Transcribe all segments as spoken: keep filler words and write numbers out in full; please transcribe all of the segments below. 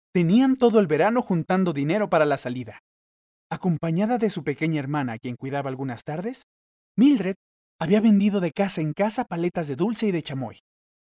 Tenían todo el verano juntando dinero para la salida. Acompañada de su pequeña hermana, a quien cuidaba algunas tardes, Mildred había vendido de casa en casa paletas de dulce y de chamoy.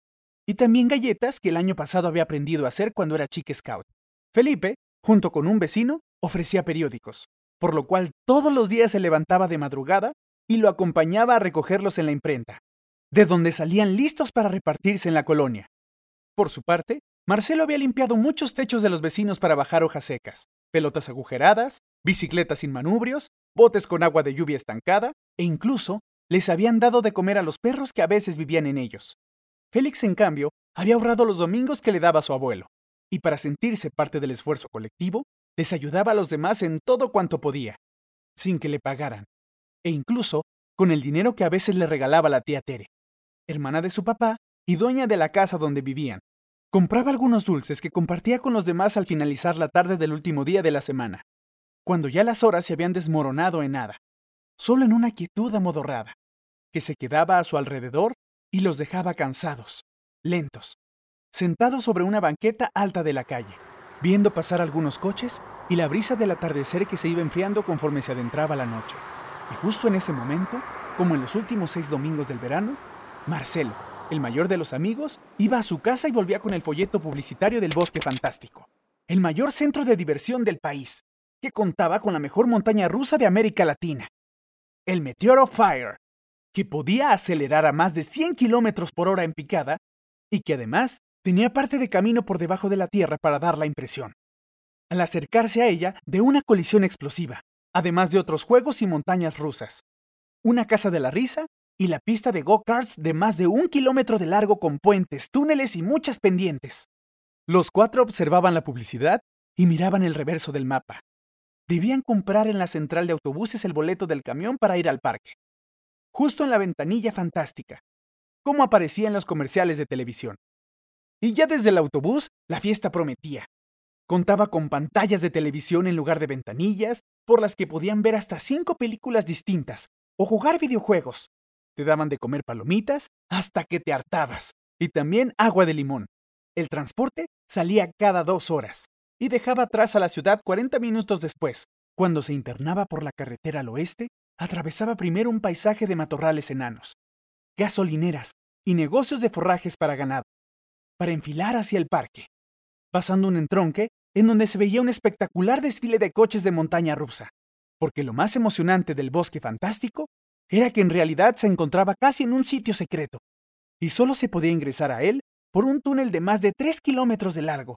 Y también galletas que el año pasado había aprendido a hacer cuando era chica scout. Felipe, junto con un vecino, ofrecía periódicos, por lo cual todos los días se levantaba de madrugada y lo acompañaba a recogerlos en la imprenta, de donde salían listos para repartirse en la colonia. Por su parte, Marcelo había limpiado muchos techos de los vecinos para bajar hojas secas, pelotas agujeradas, bicicletas sin manubrios, botes con agua de lluvia estancada, e incluso les habían dado de comer a los perros que a veces vivían en ellos. Félix, en cambio, había ahorrado los domingos que le daba su abuelo, y para sentirse parte del esfuerzo colectivo, les ayudaba a los demás en todo cuanto podía, sin que le pagaran, e incluso con el dinero que a veces le regalaba la tía Tere, hermana de su papá y dueña de la casa donde vivían. Compraba algunos dulces que compartía con los demás al finalizar la tarde del último día de la semana, cuando ya las horas se habían desmoronado en nada, solo en una quietud amodorrada, que se quedaba a su alrededor y los dejaba cansados, lentos, sentados sobre una banqueta alta de la calle, viendo pasar algunos coches y la brisa del atardecer que se iba enfriando conforme se adentraba la noche. Y justo en ese momento, como en los últimos seis domingos del verano, Marcelo, el mayor de los amigos, iba a su casa y volvía con el folleto publicitario del Bosque Fantástico, el mayor centro de diversión del país, que contaba con la mejor montaña rusa de América Latina, el Meteoro Fire, que podía acelerar a más de cien kilómetros por hora en picada y que además tenía parte de camino por debajo de la tierra para dar la impresión, al acercarse a ella, de una colisión explosiva, además de otros juegos y montañas rusas, una casa de la risa y la pista de go-karts de más de un kilómetro de largo con puentes, túneles y muchas pendientes. Los cuatro observaban la publicidad y miraban el reverso del mapa. Debían comprar en la central de autobuses el boleto del camión para ir al parque, justo en la ventanilla fantástica, como aparecía en los comerciales de televisión. Y ya desde el autobús, la fiesta prometía. Contaba con pantallas de televisión en lugar de ventanillas, por las que podían ver hasta cinco películas distintas o jugar videojuegos. Te daban de comer palomitas hasta que te hartabas, y también agua de limón. El transporte salía cada dos horas y dejaba atrás a la ciudad cuarenta minutos después. Cuando se internaba por la carretera al oeste, atravesaba primero un paisaje de matorrales enanos, gasolineras y negocios de forrajes para ganado, para enfilar hacia el parque, pasando un entronque en donde se veía un espectacular desfile de coches de montaña rusa, porque lo más emocionante del Bosque Fantástico era que en realidad se encontraba casi en un sitio secreto, y solo se podía ingresar a él por un túnel de más de tres kilómetros de largo,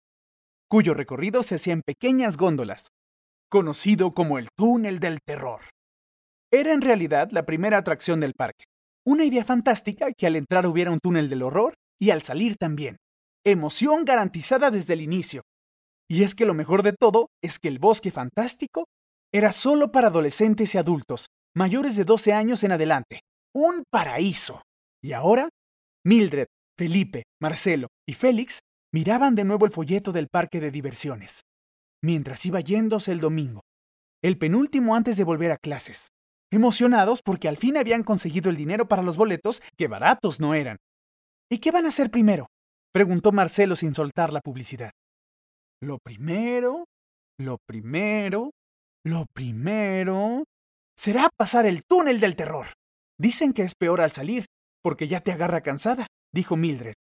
cuyo recorrido se hacía en pequeñas góndolas, conocido como el Túnel del Terror. Era en realidad la primera atracción del parque, una idea fantástica que al entrar hubiera un túnel del horror y al salir también. Emoción garantizada desde el inicio. Y es que lo mejor de todo es que el Bosque Fantástico era solo para adolescentes y adultos, mayores de doce años en adelante. ¡Un paraíso! Y ahora, Mildred, Felipe, Marcelo y Félix miraban de nuevo el folleto del parque de diversiones, mientras iba yéndose el domingo, el penúltimo antes de volver a clases, emocionados porque al fin habían conseguido el dinero para los boletos, que baratos no eran. ¿Y qué van a hacer primero?, preguntó Marcelo sin soltar la publicidad. Lo primero, lo primero, lo primero... será pasar el túnel del terror. Dicen que es peor al salir, porque ya te agarra cansada, dijo Mildred.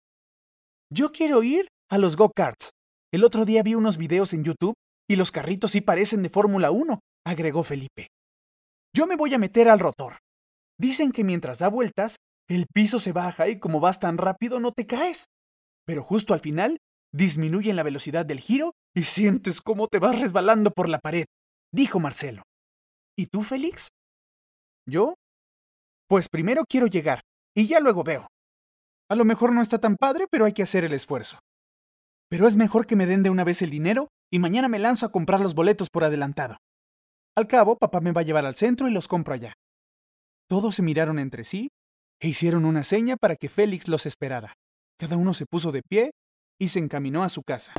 Yo quiero ir a los go-karts. El otro día vi unos videos en YouTube y los carritos sí parecen de Fórmula uno, agregó Felipe. Yo me voy a meter al rotor. Dicen que mientras da vueltas, el piso se baja y como vas tan rápido no te caes. Pero justo al final, disminuyen la velocidad del giro y sientes cómo te vas resbalando por la pared, dijo Marcelo. ¿Y tú, Félix? ¿Yo? Pues primero quiero llegar, y ya luego veo. A lo mejor no está tan padre, pero hay que hacer el esfuerzo. Pero es mejor que me den de una vez el dinero y mañana me lanzo a comprar los boletos por adelantado. Al cabo, papá me va a llevar al centro y los compro allá. Todos se miraron entre sí e hicieron una seña para que Félix los esperara. Cada uno se puso de pie y se encaminó a su casa.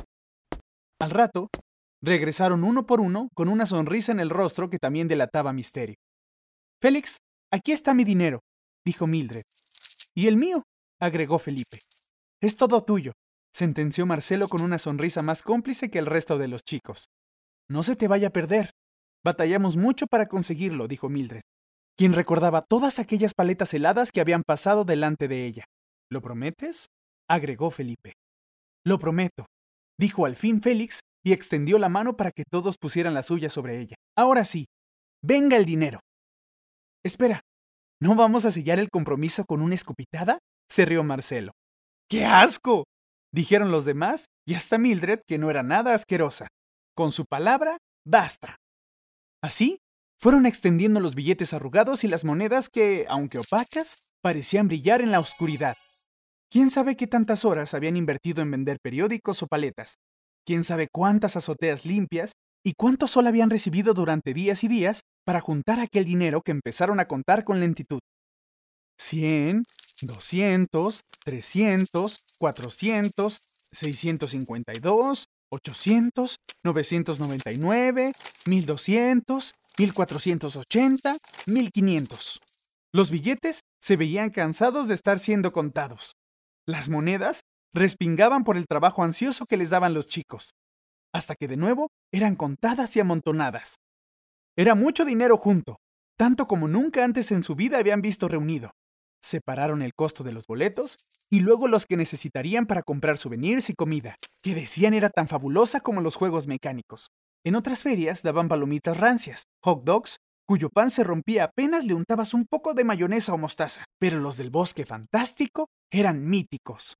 Al rato, regresaron uno por uno con una sonrisa en el rostro que también delataba misterio. Félix, aquí está mi dinero, dijo Mildred. Y el mío, agregó Felipe. Es todo tuyo. sentenció Marcelo con una sonrisa más cómplice que el resto de los chicos. No se te vaya a perder. Batallamos mucho para conseguirlo, dijo Mildred, quien recordaba todas aquellas paletas heladas que habían pasado delante de ella. ¿Lo prometes?, agregó Felipe. Lo prometo, dijo al fin Félix y extendió la mano para que todos pusieran la suya sobre ella. Ahora sí, venga el dinero. Espera, ¿no vamos a sellar el compromiso con una escupitada?, se rió Marcelo. ¡Qué asco!, dijeron los demás y hasta Mildred, que no era nada asquerosa. Con su palabra, basta. Así, fueron extendiendo los billetes arrugados y las monedas que, aunque opacas, parecían brillar en la oscuridad. ¿Quién sabe qué tantas horas habían invertido en vender periódicos o paletas? ¿Quién sabe cuántas azoteas limpias y cuánto sol habían recibido durante días y días para juntar aquel dinero que empezaron a contar con lentitud? Cien, doscientos, trescientos, cuatrocientos, seiscientos cincuenta y dos, ochocientos, novecientos noventa y nueve, mil doscientos, mil cuatrocientos ochenta, mil quinientos. Los billetes se veían cansados de estar siendo contados. Las monedas respingaban por el trabajo ansioso que les daban los chicos, hasta que de nuevo eran contadas y amontonadas. Era mucho dinero junto, tanto como nunca antes en su vida habían visto reunido. Separaron el costo de los boletos y luego los que necesitarían para comprar souvenirs y comida, que decían era tan fabulosa como los juegos mecánicos. En otras ferias daban palomitas rancias, hot dogs, cuyo pan se rompía apenas le untabas un poco de mayonesa o mostaza, pero los del Bosque Fantástico eran míticos.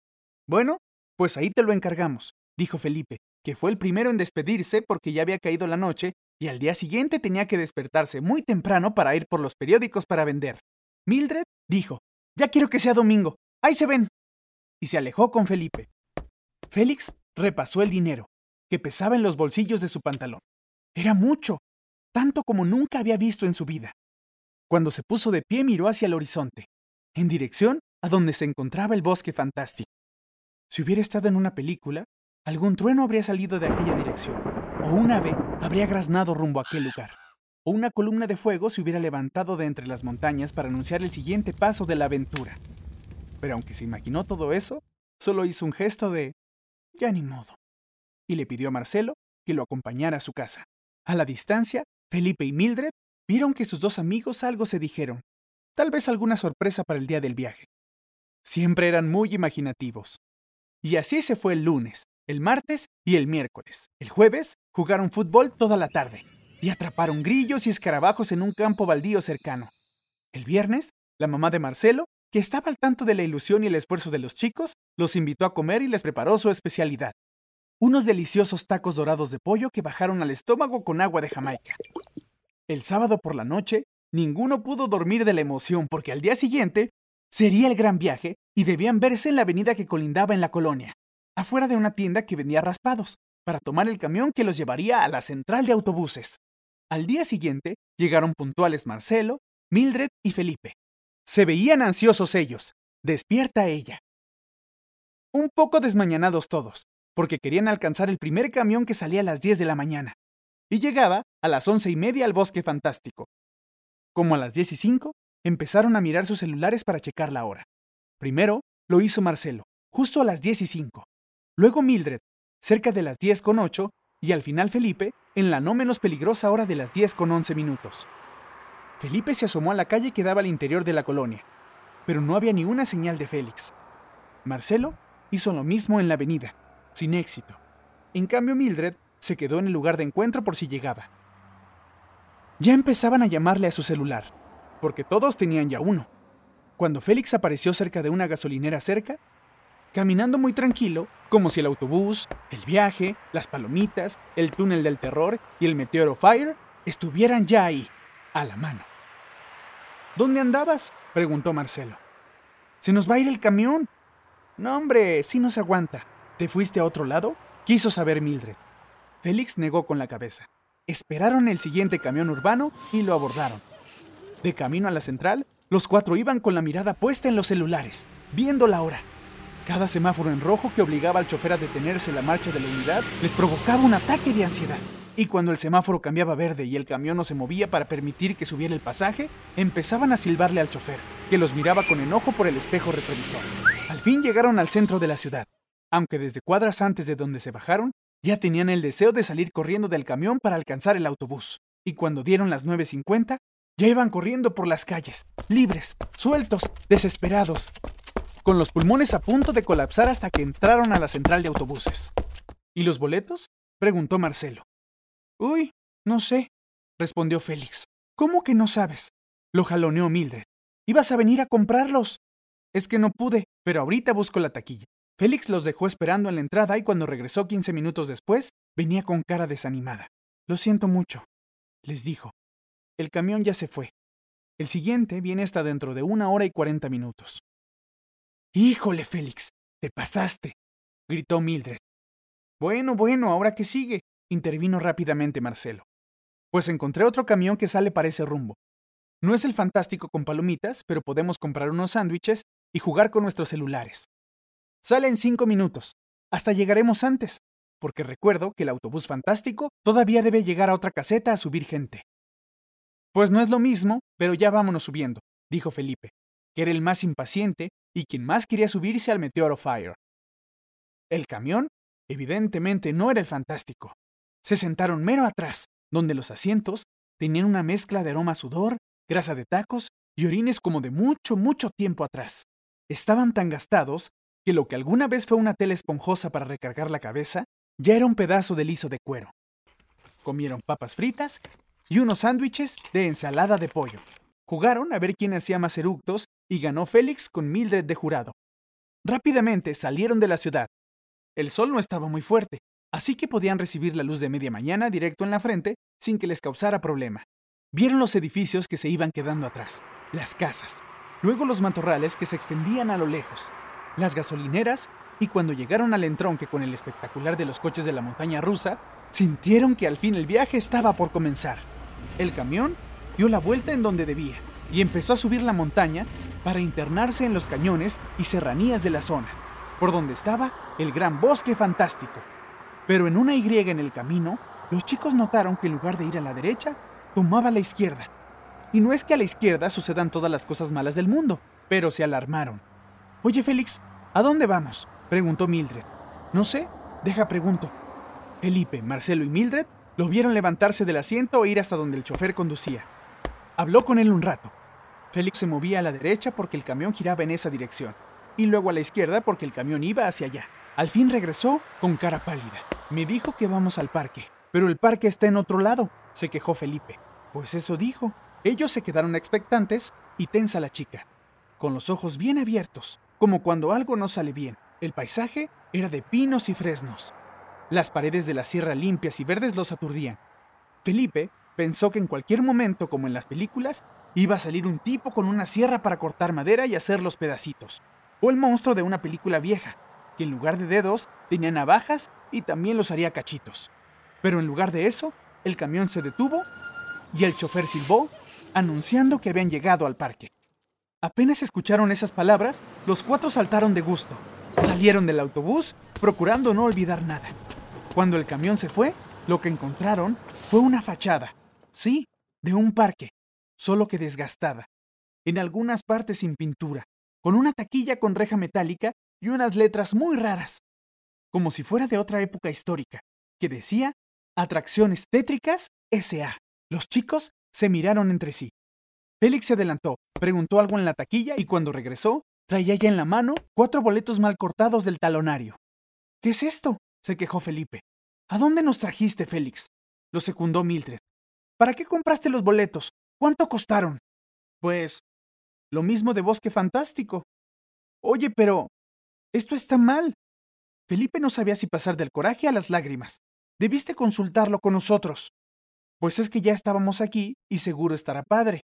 Bueno, pues ahí te lo encargamos, dijo Felipe, que fue el primero en despedirse porque ya había caído la noche y al día siguiente tenía que despertarse muy temprano para ir por los periódicos para vender. Mildred dijo, ya quiero que sea domingo, ahí se ven, y se alejó con Felipe. Félix repasó el dinero, que pesaba en los bolsillos de su pantalón. Era mucho, tanto como nunca había visto en su vida. Cuando se puso de pie miró hacia el horizonte, en dirección a donde se encontraba el Bosque Fantástico. Si hubiera estado en una película, algún trueno habría salido de aquella dirección, o un ave habría graznado rumbo a aquel lugar, o una columna de fuego se hubiera levantado de entre las montañas para anunciar el siguiente paso de la aventura. Pero aunque se imaginó todo eso, solo hizo un gesto de «ya ni modo», y le pidió a Marcelo que lo acompañara a su casa. A la distancia, Felipe y Mildred vieron que sus dos amigos algo se dijeron, tal vez alguna sorpresa para el día del viaje. Siempre eran muy imaginativos. Y así se fue el lunes, el martes y el miércoles. El jueves jugaron fútbol toda la tarde y atraparon grillos y escarabajos en un campo baldío cercano. El viernes, la mamá de Marcelo, que estaba al tanto de la ilusión y el esfuerzo de los chicos, los invitó a comer y les preparó su especialidad. Unos deliciosos tacos dorados de pollo que bajaron al estómago con agua de Jamaica. El sábado por la noche, ninguno pudo dormir de la emoción porque al día siguiente sería el gran viaje y debían verse en la avenida que colindaba en la colonia, afuera de una tienda que vendía raspados, para tomar el camión que los llevaría a la central de autobuses. Al día siguiente llegaron puntuales Marcelo, Mildred y Felipe. Se veían ansiosos ellos. Despierta ella. Un poco desmañanados todos, porque querían alcanzar el primer camión que salía a las diez de la mañana, y llegaba a las once y media al Bosque Fantástico. Como a las diez y cinco, empezaron a mirar sus celulares para checar la hora. Primero lo hizo Marcelo, justo a las diez y cinco. Luego Mildred, cerca de las diez con ocho, y al final Felipe, en la no menos peligrosa hora de las diez con once minutos. Felipe se asomó a la calle que daba al interior de la colonia, pero no había ni una señal de Félix. Marcelo hizo lo mismo en la avenida, sin éxito. En cambio Mildred se quedó en el lugar de encuentro por si llegaba. Ya empezaban a llamarle a su celular, porque todos tenían ya uno. Cuando Félix apareció cerca de una gasolinera cerca, caminando muy tranquilo, como si el autobús, el viaje, las palomitas, el túnel del terror y el Meteoro Fire estuvieran ya ahí, a la mano. ¿Dónde andabas?, preguntó Marcelo. «Se nos va a ir el camión». «No, hombre, sí nos aguanta». «¿Te fuiste a otro lado?», quiso saber Mildred. Félix negó con la cabeza. Esperaron el siguiente camión urbano y lo abordaron. De camino a la central, los cuatro iban con la mirada puesta en los celulares, viendo la hora. Cada semáforo en rojo que obligaba al chofer a detenerse la marcha de la unidad les provocaba un ataque de ansiedad. Y cuando el semáforo cambiaba a verde y el camión no se movía para permitir que subiera el pasaje, empezaban a silbarle al chofer, que los miraba con enojo por el espejo retrovisor. Al fin llegaron al centro de la ciudad. aunque desde cuadras antes de donde se bajaron, ya tenían el deseo de salir corriendo del camión para alcanzar el autobús. Y cuando dieron las nueve cincuenta, ya iban corriendo por las calles, libres, sueltos, desesperados, con los pulmones a punto de colapsar hasta que entraron a la central de autobuses. ¿Y los boletos?, preguntó Marcelo. Uy, no sé, respondió Félix. ¿Cómo que no sabes?, lo jaloneó Mildred. Ibas a venir a comprarlos. Es que no pude, pero ahorita busco la taquilla. Félix los dejó esperando en la entrada y cuando regresó quince minutos después, venía con cara desanimada. Lo siento mucho, les dijo. El camión ya se fue. El siguiente viene hasta dentro de una hora y cuarenta minutos. ¡Híjole, Félix! ¡Te pasaste!, gritó Mildred. Bueno, bueno, ¿ahora qué sigue?, intervino rápidamente Marcelo. Pues encontré otro camión que sale para ese rumbo. No es el fantástico con palomitas, pero podemos comprar unos sándwiches y jugar con nuestros celulares. Sale en cinco minutos. Hasta llegaremos antes, porque recuerdo que el autobús fantástico todavía debe llegar a otra caseta a subir gente. Pues no es lo mismo, pero ya vámonos subiendo, dijo Felipe, que era el más impaciente y quien más quería subirse al Meteoro Fire. El camión, evidentemente, no era el fantástico. Se sentaron mero atrás, donde los asientos tenían una mezcla de aroma a sudor, grasa de tacos y orines como de mucho, mucho tiempo atrás. Estaban tan gastados que lo que alguna vez fue una tela esponjosa para recargar la cabeza, ya era un pedazo de liso de cuero. Comieron papas fritas y unos sándwiches de ensalada de pollo. Jugaron a ver quién hacía más eructos y ganó Félix con Mildred de jurado. Rápidamente salieron de la ciudad. El sol no estaba muy fuerte, así que podían recibir la luz de media mañana directo en la frente sin que les causara problema. Vieron los edificios que se iban quedando atrás, las casas, luego los matorrales que se extendían a lo lejos, las gasolineras, y cuando llegaron al entronque con el espectacular de los coches de la montaña rusa, sintieron que al fin el viaje estaba por comenzar. El camión dio la vuelta en donde debía y empezó a subir la montaña para internarse en los cañones y serranías de la zona, por donde estaba el gran bosque fantástico. Pero en una Y en el camino, los chicos notaron que en lugar de ir a la derecha, tomaba a la izquierda. Y no es que a la izquierda sucedan todas las cosas malas del mundo, pero se alarmaron. Oye, Félix, ¿a dónde vamos?, preguntó Mildred. No sé, deja pregunto. Felipe, Marcelo y Mildred lo vieron levantarse del asiento e ir hasta donde el chofer conducía. Habló con él un rato. Félix se movía a la derecha porque el camión giraba en esa dirección, y luego a la izquierda porque el camión iba hacia allá. Al fin regresó con cara pálida. Me dijo que vamos al parque, pero el parque está en otro lado, se quejó Felipe. Pues eso dijo. Ellos se quedaron expectantes y tensa la chica, con los ojos bien abiertos, como cuando algo no sale bien. El paisaje era de pinos y fresnos. Las paredes de la sierra limpias y verdes los aturdían. Felipe pensó que en cualquier momento, como en las películas, iba a salir un tipo con una sierra para cortar madera y hacer los pedacitos. O el monstruo de una película vieja, que en lugar de dedos tenía navajas y también los haría cachitos. Pero en lugar de eso, el camión se detuvo y el chofer silbó, anunciando que habían llegado al parque. Apenas escucharon esas palabras, los cuatro saltaron de gusto. Salieron del autobús, procurando no olvidar nada. Cuando el camión se fue, lo que encontraron fue una fachada, sí, de un parque, solo que desgastada, en algunas partes sin pintura, con una taquilla con reja metálica y unas letras muy raras, como si fuera de otra época histórica, que decía Atracciones Tétricas S A Los chicos se miraron entre sí. Félix se adelantó, preguntó algo en la taquilla y cuando regresó, traía ya en la mano cuatro boletos mal cortados del talonario. ¿Qué es esto?, se quejó Felipe. ¿A dónde nos trajiste, Félix?, lo secundó Mildred. ¿Para qué compraste los boletos? ¿Cuánto costaron? Pues, lo mismo de Bosque Fantástico. Oye, pero esto está mal. Felipe no sabía si pasar del coraje a las lágrimas. Debiste consultarlo con nosotros. Pues es que ya estábamos aquí y seguro estará padre.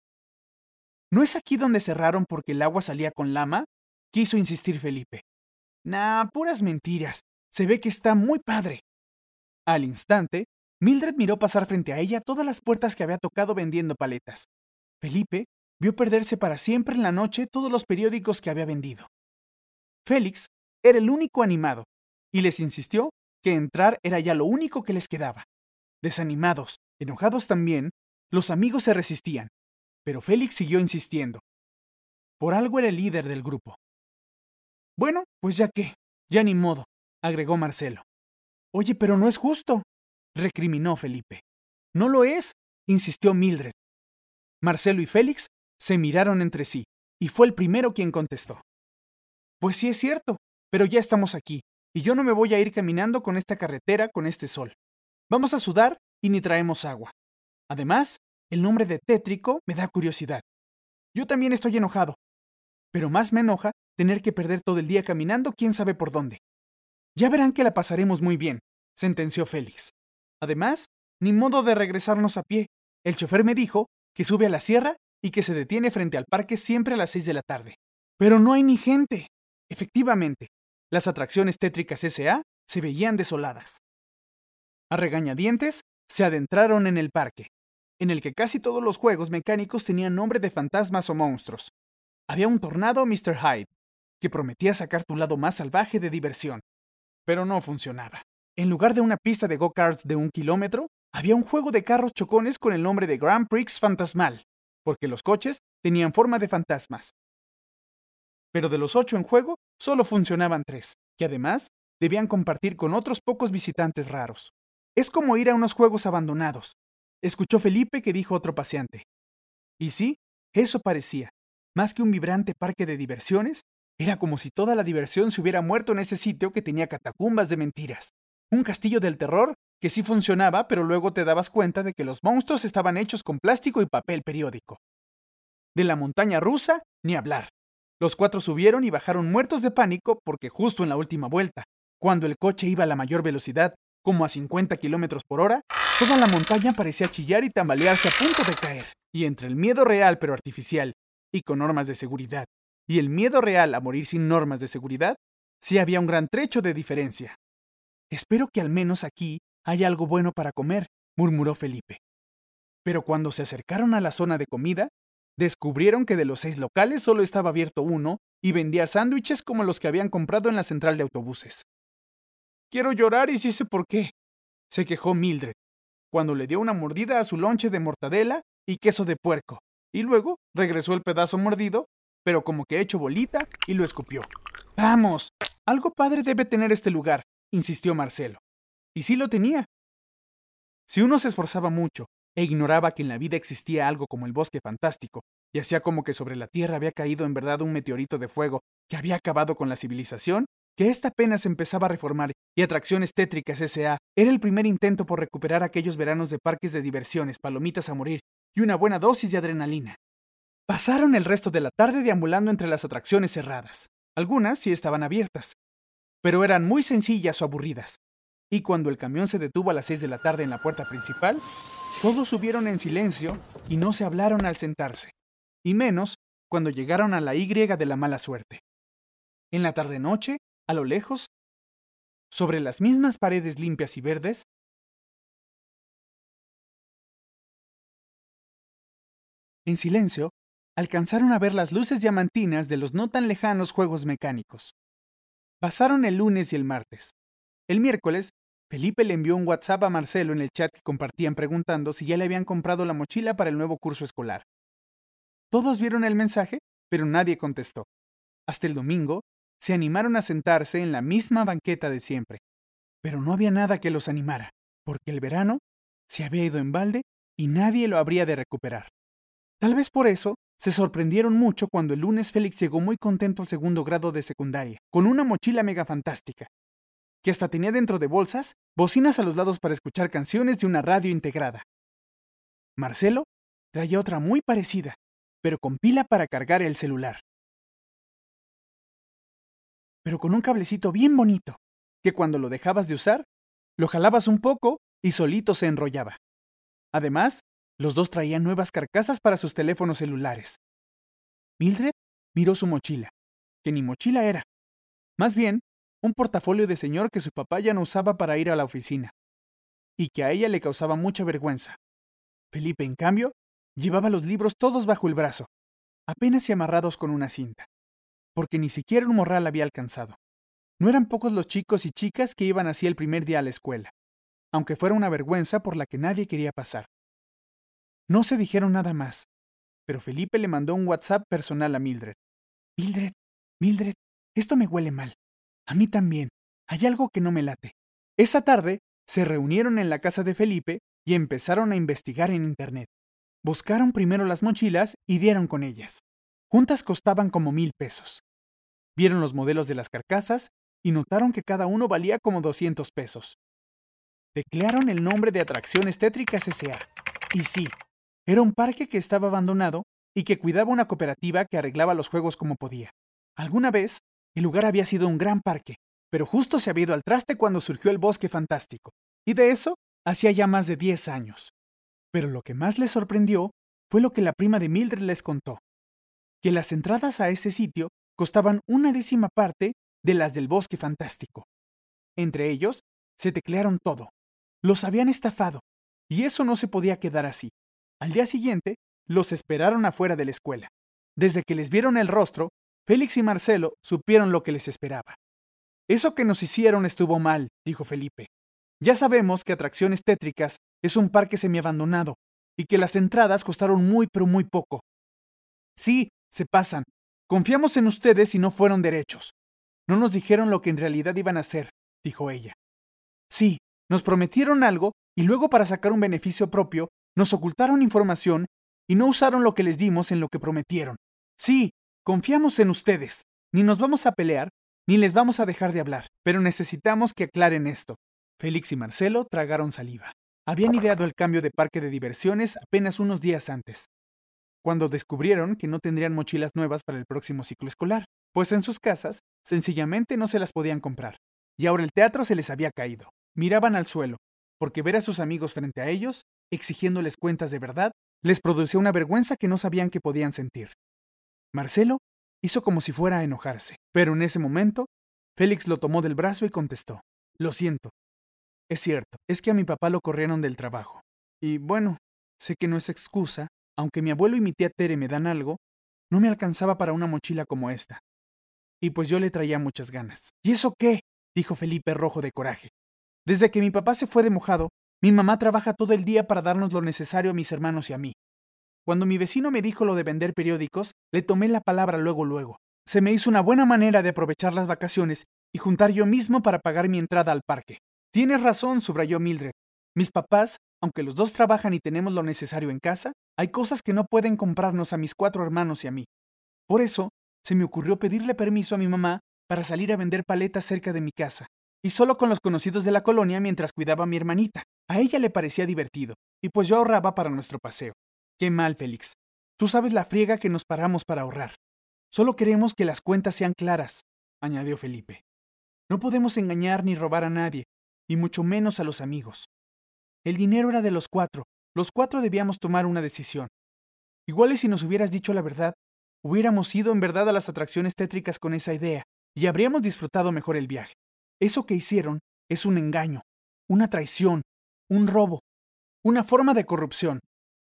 ¿No es aquí donde cerraron porque el agua salía con lama?, quiso insistir Felipe. Nah, puras mentiras. Se ve que está muy padre. Al instante, Mildred miró pasar frente a ella todas las puertas que había tocado vendiendo paletas. Felipe vio perderse para siempre en la noche todos los periódicos que había vendido. Félix era el único animado, y les insistió que entrar era ya lo único que les quedaba. Desanimados, enojados también, los amigos se resistían, pero Félix siguió insistiendo. Por algo era el líder del grupo. Bueno, pues ya qué, Ya ni modo, agregó Marcelo. Oye, pero no es justo, recriminó Felipe. No lo es, insistió Mildred. Marcelo y Félix se miraron entre sí, y fue el primero quien contestó. Pues sí es cierto, pero ya estamos aquí, y yo no me voy a ir caminando con esta carretera con este sol. Vamos a sudar y ni traemos agua. Además, el nombre de tétrico me da curiosidad. Yo también estoy enojado, pero más me enoja tener que perder todo el día caminando quién sabe por dónde. Ya verán que la pasaremos muy bien, sentenció Félix. Además, ni modo de regresarnos a pie. El chofer me dijo que sube a la sierra y que se detiene frente al parque siempre a las seis de la tarde. Pero no hay ni gente. Efectivamente, las atracciones tétricas S A se veían desoladas. A regañadientes, se adentraron en el parque, en el que casi todos los juegos mecánicos tenían nombre de fantasmas o monstruos. Había un tornado mister Hyde, que prometía sacar tu lado más salvaje de diversión. Pero no funcionaba. En lugar de una pista de go-karts de un kilómetro, había un juego de carros chocones con el nombre de Grand Prix Fantasmal, porque los coches tenían forma de fantasmas. Pero de los ocho en juego, solo funcionaban tres, que además debían compartir con otros pocos visitantes raros. Es como ir a unos juegos abandonados, escuchó Felipe que dijo otro paseante. Y sí, eso parecía. Más que un vibrante parque de diversiones, era como si toda la diversión se hubiera muerto en ese sitio que tenía catacumbas de mentiras. Un castillo del terror que sí funcionaba, pero luego te dabas cuenta de que los monstruos estaban hechos con plástico y papel periódico. De la montaña rusa, ni hablar. Los cuatro subieron y bajaron muertos de pánico porque justo en la última vuelta, cuando el coche iba a la mayor velocidad, como a cincuenta kilómetros por hora, toda la montaña parecía chillar y tambalearse a punto de caer. Y entre el miedo real pero artificial, y con normas de seguridad, y el miedo real a morir sin normas de seguridad, sí había un gran trecho de diferencia. Espero que al menos aquí haya algo bueno para comer, murmuró Felipe. Pero cuando se acercaron a la zona de comida, descubrieron que de los seis locales solo estaba abierto uno y vendía sándwiches como los que habían comprado en la central de autobuses. Quiero llorar y sí sé por qué, se quejó Mildred, cuando le dio una mordida a su lonche de mortadela y queso de puerco, y luego regresó el pedazo mordido, pero como que hecho bolita, y lo escupió. ¡Vamos! Algo padre debe tener este lugar, insistió Marcelo. Y sí lo tenía. Si uno se esforzaba mucho e ignoraba que en la vida existía algo como el bosque fantástico, y hacía como que sobre la Tierra había caído en verdad un meteorito de fuego que había acabado con la civilización, que ésta apenas empezaba a reformar y Atracciones Tétricas S A era el primer intento por recuperar aquellos veranos de parques de diversiones, palomitas a morir y una buena dosis de adrenalina. Pasaron el resto de la tarde deambulando entre las atracciones cerradas. Algunas sí estaban abiertas, pero eran muy sencillas o aburridas. Y cuando el camión se detuvo a las seis de la tarde en la puerta principal, todos subieron en silencio y no se hablaron al sentarse, y menos cuando llegaron a la Y de la mala suerte. En la tarde-noche, a lo lejos, sobre las mismas paredes limpias y verdes, en silencio, alcanzaron a ver las luces diamantinas de los no tan lejanos juegos mecánicos. Pasaron el lunes y el martes. El miércoles, Felipe le envió un WhatsApp a Marcelo en el chat que compartían preguntando si ya le habían comprado la mochila para el nuevo curso escolar. Todos vieron el mensaje, pero nadie contestó. Hasta el domingo, se animaron a sentarse en la misma banqueta de siempre. Pero no había nada que los animara, porque el verano se había ido en balde y nadie lo habría de recuperar. Tal vez por eso, se sorprendieron mucho cuando el lunes Félix llegó muy contento al segundo grado de secundaria, con una mochila mega fantástica, que hasta tenía dentro de bolsas bocinas a los lados para escuchar canciones y una radio integrada. Marcelo traía otra muy parecida, pero con pila para cargar el celular. Pero con un cablecito bien bonito, que cuando lo dejabas de usar, lo jalabas un poco y solito se enrollaba. Además, los dos traían nuevas carcasas para sus teléfonos celulares. Mildred miró su mochila, que ni mochila era. Más bien, un portafolio de señor que su papá ya no usaba para ir a la oficina, y que a ella le causaba mucha vergüenza. Felipe, en cambio, llevaba los libros todos bajo el brazo, apenas y amarrados con una cinta, porque ni siquiera un morral había alcanzado. No eran pocos los chicos y chicas que iban así el primer día a la escuela, aunque fuera una vergüenza por la que nadie quería pasar. No se dijeron nada más, pero Felipe le mandó un WhatsApp personal a Mildred. Mildred, Mildred, esto me huele mal. A mí también. Hay algo que no me late. Esa tarde, se reunieron en la casa de Felipe y empezaron a investigar en Internet. Buscaron primero las mochilas y dieron con ellas. Juntas costaban como mil pesos. Vieron los modelos de las carcasas y notaron que cada uno valía como doscientos pesos. Teclearon el nombre de Atracciones Tétricas S A Y sí, era un parque que estaba abandonado y que cuidaba una cooperativa que arreglaba los juegos como podía. Alguna vez, el lugar había sido un gran parque, pero justo se había ido al traste cuando surgió el Bosque Fantástico, y de eso hacía ya más de diez años. Pero lo que más les sorprendió fue lo que la prima de Mildred les contó, que las entradas a ese sitio costaban una décima parte de las del Bosque Fantástico. Entre ellos, se teclearon todo. Los habían estafado, y eso no se podía quedar así. Al día siguiente, los esperaron afuera de la escuela. Desde que les vieron el rostro, Félix y Marcelo supieron lo que les esperaba. Eso que nos hicieron estuvo mal, dijo Felipe. Ya sabemos que Atracciones Tétricas es un parque semiabandonado y que las entradas costaron muy pero muy poco. Sí, se pasan. Confiamos en ustedes y no fueron derechos. No nos dijeron lo que en realidad iban a hacer, dijo ella. Sí, nos prometieron algo y luego para sacar un beneficio propio nos ocultaron información y no usaron lo que les dimos en lo que prometieron. Sí, confiamos en ustedes. Ni nos vamos a pelear, ni les vamos a dejar de hablar, pero necesitamos que aclaren esto. Félix y Marcelo tragaron saliva. Habían ideado el cambio de parque de diversiones apenas unos días antes, cuando descubrieron que no tendrían mochilas nuevas para el próximo ciclo escolar, pues en sus casas sencillamente no se las podían comprar. Y ahora el teatro se les había caído. Miraban al suelo, porque ver a sus amigos frente a ellos, exigiéndoles cuentas de verdad, les producía una vergüenza que no sabían que podían sentir. Marcelo hizo como si fuera a enojarse, pero en ese momento, Félix lo tomó del brazo y contestó: Lo siento. Es cierto, es que a mi papá lo corrieron del trabajo. Y bueno, sé que no es excusa, aunque mi abuelo y mi tía Tere me dan algo, no me alcanzaba para una mochila como esta. Y pues yo le traía muchas ganas. ¿Y eso qué?, dijo Felipe rojo de coraje. Desde que mi papá se fue de mojado, mi mamá trabaja todo el día para darnos lo necesario a mis hermanos y a mí. Cuando mi vecino me dijo lo de vender periódicos, le tomé la palabra luego luego. Se me hizo una buena manera de aprovechar las vacaciones y juntar yo mismo para pagar mi entrada al parque. Tienes razón, subrayó Mildred. Mis papás, aunque los dos trabajan y tenemos lo necesario en casa, hay cosas que no pueden comprarnos a mis cuatro hermanos y a mí. Por eso, se me ocurrió pedirle permiso a mi mamá para salir a vender paletas cerca de mi casa, y solo con los conocidos de la colonia mientras cuidaba a mi hermanita. A ella le parecía divertido, y pues yo ahorraba para nuestro paseo. Qué mal, Félix. Tú sabes la friega que nos paramos para ahorrar. Solo queremos que las cuentas sean claras, añadió Felipe. No podemos engañar ni robar a nadie, y mucho menos a los amigos. El dinero era de los cuatro. Los cuatro debíamos tomar una decisión. Igual y si nos hubieras dicho la verdad, hubiéramos ido en verdad a las atracciones tétricas con esa idea, y habríamos disfrutado mejor el viaje. Eso que hicieron es un engaño, una traición, un robo, una forma de corrupción.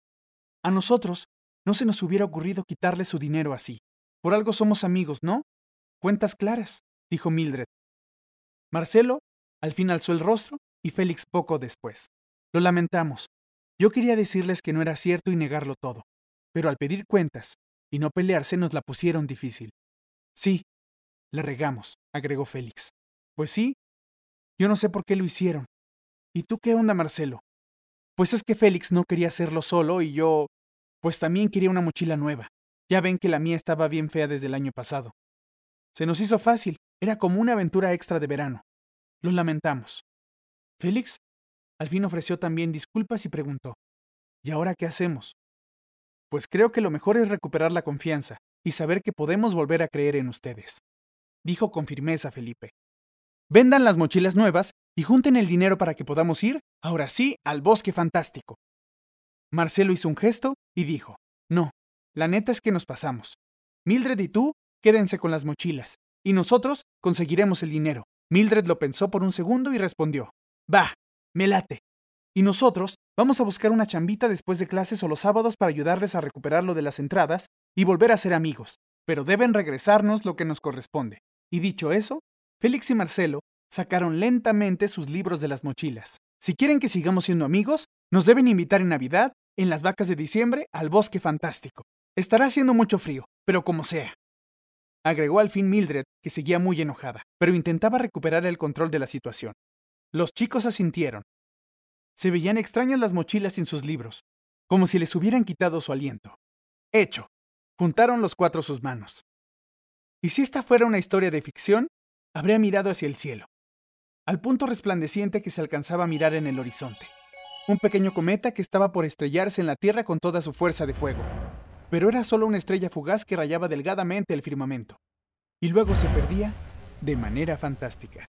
A nosotros no se nos hubiera ocurrido quitarle su dinero así. Por algo somos amigos, ¿no? Cuentas claras, dijo Mildred. Marcelo al fin alzó el rostro y Félix poco después. Lo lamentamos. Yo quería decirles que no era cierto y negarlo todo, pero al pedir cuentas y no pelearse nos la pusieron difícil. Sí, la regamos, agregó Félix. Pues sí, yo no sé por qué lo hicieron. ¿Y tú qué onda, Marcelo? Pues es que Félix no quería hacerlo solo y yo, pues también quería una mochila nueva. Ya ven que la mía estaba bien fea desde el año pasado. Se nos hizo fácil, era como una aventura extra de verano. Lo lamentamos. Félix al fin ofreció también disculpas y preguntó: ¿Y ahora qué hacemos? Pues creo que lo mejor es recuperar la confianza y saber que podemos volver a creer en ustedes, dijo con firmeza Felipe. Vendan las mochilas nuevas y junten el dinero para que podamos ir, ahora sí, al Bosque Fantástico. Marcelo hizo un gesto y dijo: No, la neta es que nos pasamos. Mildred y tú, quédense con las mochilas, y nosotros conseguiremos el dinero. Mildred lo pensó por un segundo y respondió: Va, me late. Y nosotros vamos a buscar una chambita después de clases o los sábados para ayudarles a recuperar lo de las entradas y volver a ser amigos, pero deben regresarnos lo que nos corresponde. Y dicho eso, Félix y Marcelo sacaron lentamente sus libros de las mochilas. Si quieren que sigamos siendo amigos, nos deben invitar en Navidad, en las vacas de diciembre, al Bosque Fantástico. Estará haciendo mucho frío, pero como sea. agregó al fin Mildred, que seguía muy enojada, pero intentaba recuperar el control de la situación. Los chicos asintieron. Se veían extrañas las mochilas sin sus libros, como si les hubieran quitado su aliento. Hecho. Juntaron los cuatro sus manos. Y si esta fuera una historia de ficción, habría mirado hacia el cielo, al punto resplandeciente que se alcanzaba a mirar en el horizonte. Un pequeño cometa que estaba por estrellarse en la Tierra con toda su fuerza de fuego. Pero era solo una estrella fugaz que rayaba delgadamente el firmamento. Y luego se perdía de manera fantástica.